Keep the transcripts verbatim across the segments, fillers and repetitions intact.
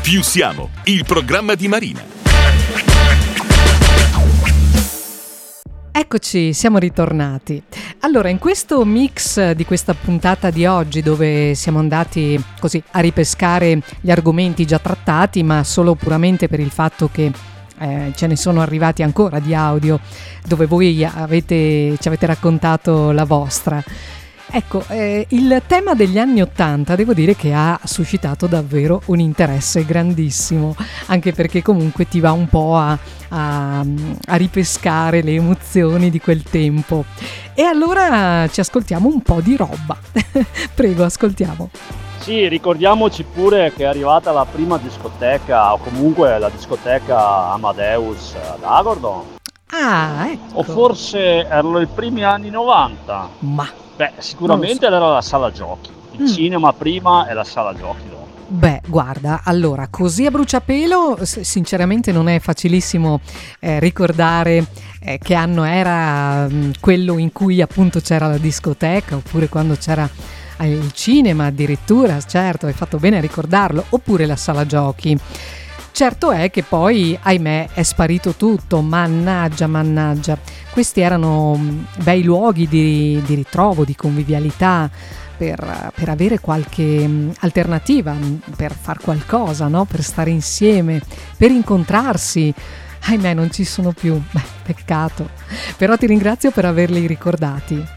Più siamo, il programma di Marina. Eccoci, siamo ritornati. Allora, in questo mix di questa puntata di oggi, dove siamo andati così a ripescare gli argomenti già trattati, ma solo puramente per il fatto che eh, ce ne sono arrivati ancora di audio dove voi avete, ci avete raccontato la vostra. Ecco, eh, il tema degli anni Ottanta devo dire che ha suscitato davvero un interesse grandissimo, anche perché comunque ti va un po' a, a, a ripescare le emozioni di quel tempo. E allora ci ascoltiamo un po' di roba. Prego, ascoltiamo. Sì, ricordiamoci pure che è arrivata la prima discoteca, o comunque la discoteca Amadeus ad Agordon. Ah, ecco. O forse erano i primi anni novanta. Ma Beh, sicuramente so. Era la sala giochi. Il Mm. cinema prima e la sala giochi dopo. Beh, guarda, allora, così a bruciapelo, s- sinceramente non è facilissimo eh, ricordare eh, che anno era mh, quello in cui appunto c'era la discoteca, oppure quando c'era eh, il cinema addirittura, certo, hai fatto bene a ricordarlo, oppure la sala giochi. Certo è che poi, ahimè, è sparito tutto, mannaggia, mannaggia. Questi erano mh, bei luoghi di, di ritrovo, di convivialità, per, per avere qualche mh, alternativa, mh, per far qualcosa, no? Per stare insieme, per incontrarsi. Ahimè, non ci sono più. Beh, peccato. Però ti ringrazio per averli ricordati.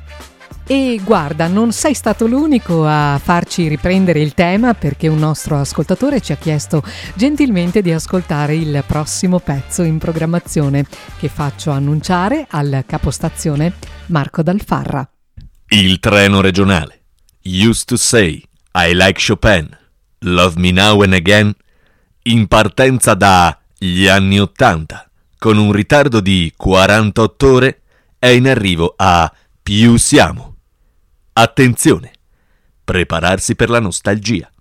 E guarda, non sei stato l'unico a farci riprendere il tema, perché un nostro ascoltatore ci ha chiesto gentilmente di ascoltare il prossimo pezzo in programmazione, che faccio annunciare al capostazione Marco Dal Farra. Il treno regionale. Used to say, I like Chopin, love me now and again, in partenza dagli anni Ottanta, con un ritardo di quarantotto ore, è in arrivo a Più siamo. Attenzione, prepararsi per la nostalgia.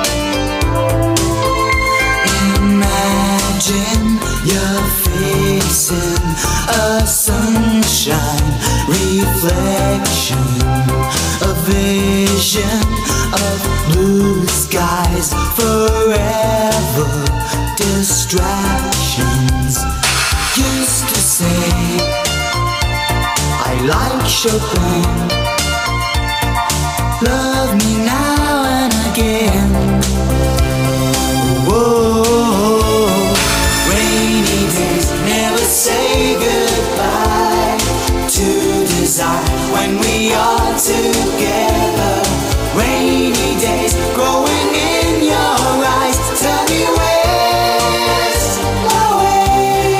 Imagine your face a sunshine reflection, a vision of blue skies forever, distractions. Used to say I like Chopin, love me now and again. Whoa, rainy days never say goodbye to desire when we are together. Rainy days growing in your eyes, tell me where's the way.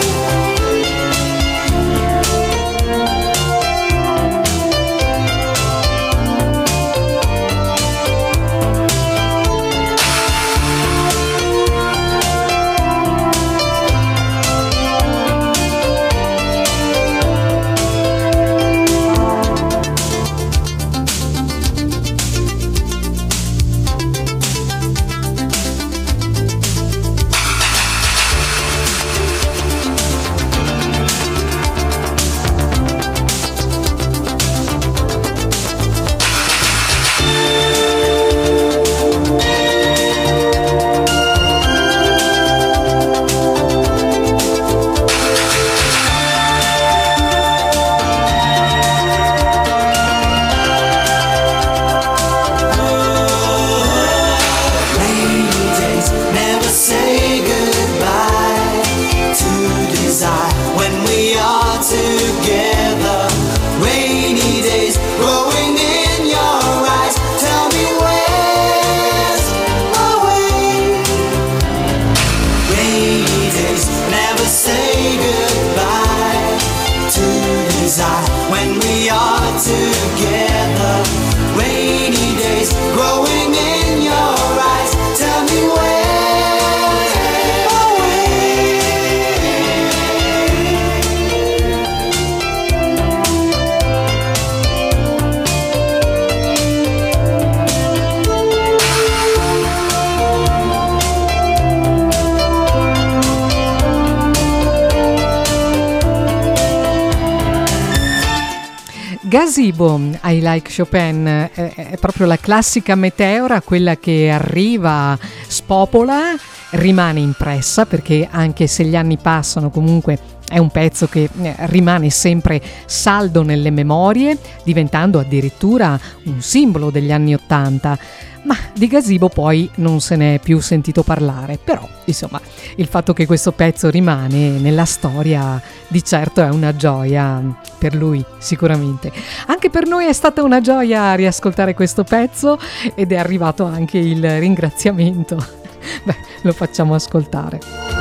Gazebo, I Like Chopin, è, è proprio la classica meteora, quella che arriva, spopola, rimane impressa, perché anche se gli anni passano comunque è un pezzo che rimane sempre saldo nelle memorie, diventando addirittura un simbolo degli anni Ottanta. Ma di Gazebo poi non se ne è più sentito parlare, però insomma il fatto che questo pezzo rimane nella storia di certo è una gioia per lui, sicuramente. Anche per noi è stata una gioia riascoltare questo pezzo ed è arrivato anche il ringraziamento. Beh, lo facciamo ascoltare.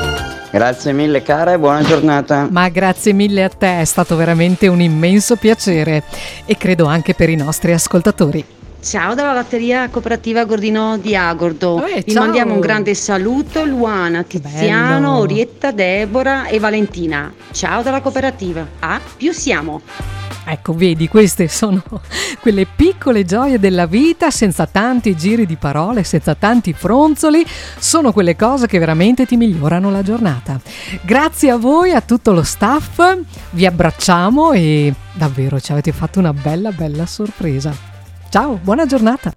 Grazie mille cara e buona giornata. Ma grazie mille a te, è stato veramente un immenso piacere e credo anche per i nostri ascoltatori. Ciao dalla latteria cooperativa Gordino di Agordo. Eh, Vi ciao. mandiamo un grande saluto, Luana, Tiziano, bello. Orietta, Deborah e Valentina. Ciao dalla cooperativa. A più siamo. Ecco, vedi, queste sono quelle piccole gioie della vita, senza tanti giri di parole, senza tanti fronzoli, sono quelle cose che veramente ti migliorano la giornata. Grazie a voi, a tutto lo staff, vi abbracciamo e davvero ci avete fatto una bella bella sorpresa. Ciao, buona giornata!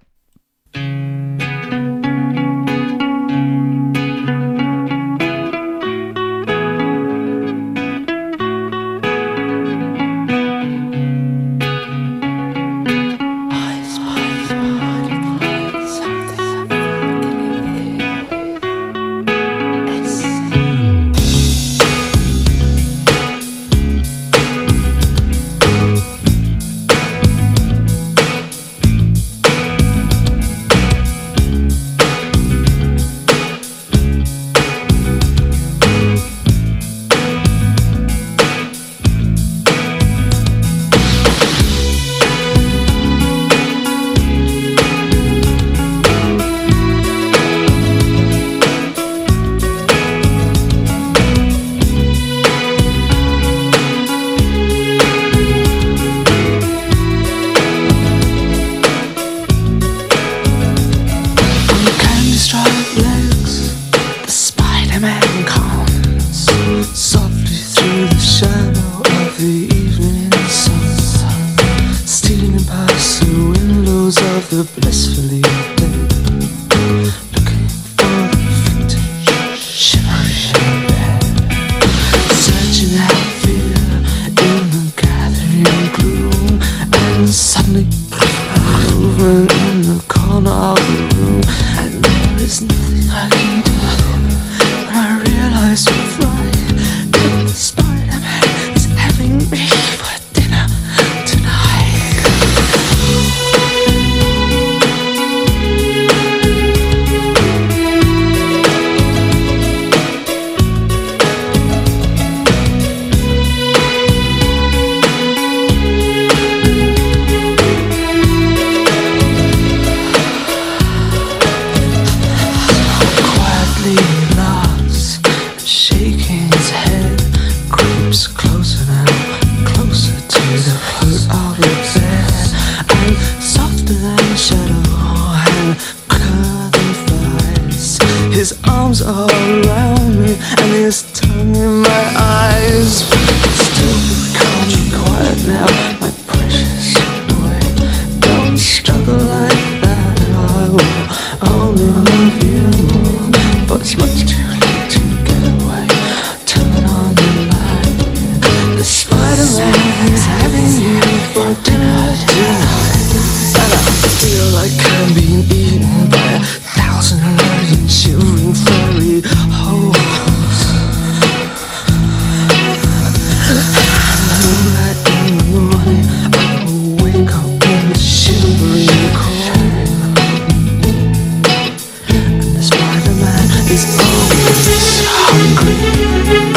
were blissfully dead, looking for the vintage shivering bed, searching out fear in the gathering gloom, and suddenly movement in the corner of the room, and there is nothing I can do. When I realize we're right, that the Spider-Man is having me for dinner tonight. His arms are around me and his tongue in my eyes. Still, calm and quiet now, my precious boy. Don't struggle like that, I will only love you more. But it's much too late to get away. Turn on the light. The Spider-Man is having you for dinner tonight. And I feel like I'm being eaten by a thousand million shivering furry holes. Right in the morning, I will wake up in the shivering cold, and the Spider-Man is always hungry.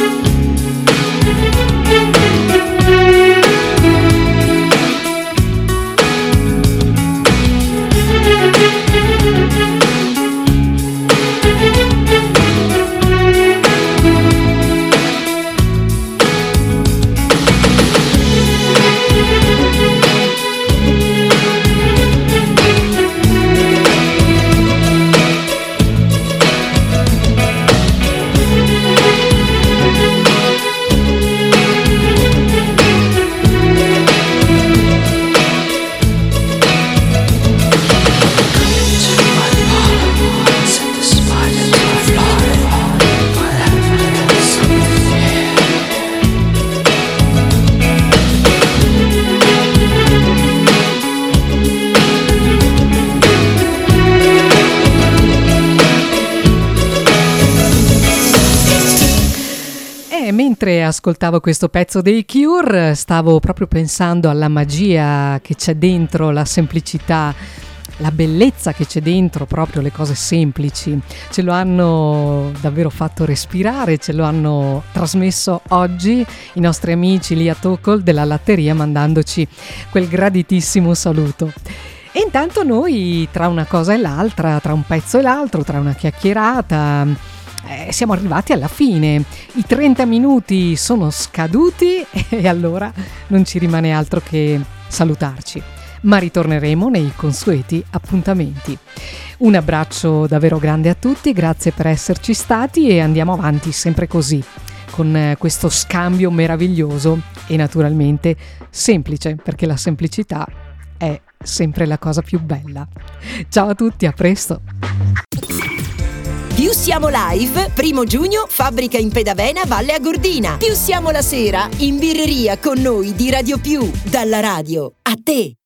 Mentre ascoltavo questo pezzo dei Cure stavo proprio pensando alla magia che c'è dentro, la semplicità, la bellezza che c'è dentro proprio le cose semplici. Ce lo hanno davvero fatto respirare, ce lo hanno trasmesso oggi i nostri amici lì a Tocol della latteria, mandandoci quel graditissimo saluto. E intanto noi, tra una cosa e l'altra, tra un pezzo e l'altro, tra una chiacchierata, Eh, siamo arrivati alla fine, i trenta minuti sono scaduti e allora non ci rimane altro che salutarci, ma ritorneremo nei consueti appuntamenti. Un abbraccio davvero grande a tutti, grazie per esserci stati e andiamo avanti sempre così, con questo scambio meraviglioso e naturalmente semplice, perché la semplicità è sempre la cosa più bella. Ciao a tutti, a presto! Più siamo live, primo giugno, Fabbrica in Pedavena, Valle Agordina. Più siamo la sera, in birreria con noi di Radio Più, dalla radio a te.